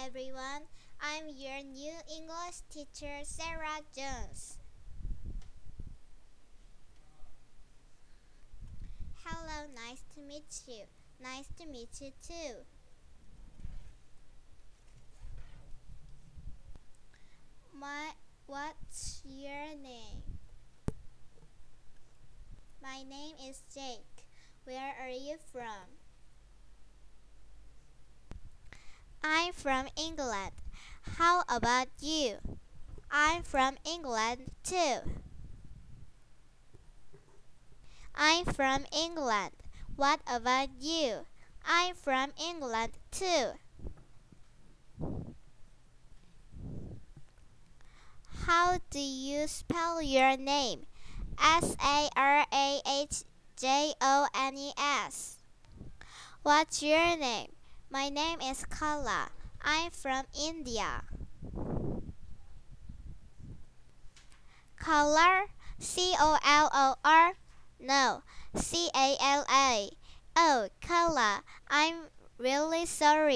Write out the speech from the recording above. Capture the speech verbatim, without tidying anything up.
everyone. I'm your new English teacher, Sarah Jones. Hello, nice to meet you. Nice to meet you too. My, what's your name? My name is Jake. Where are you from? I'm from England. How about you? I'm from England too. I'm from England. What about you? I'm from England too. How do you spell your name? S A R A H J O N E S. What's your name? My name is Kala. I'm from India. Color? C O L O R? No, C A L A. Oh, Kala, I'm really sorry.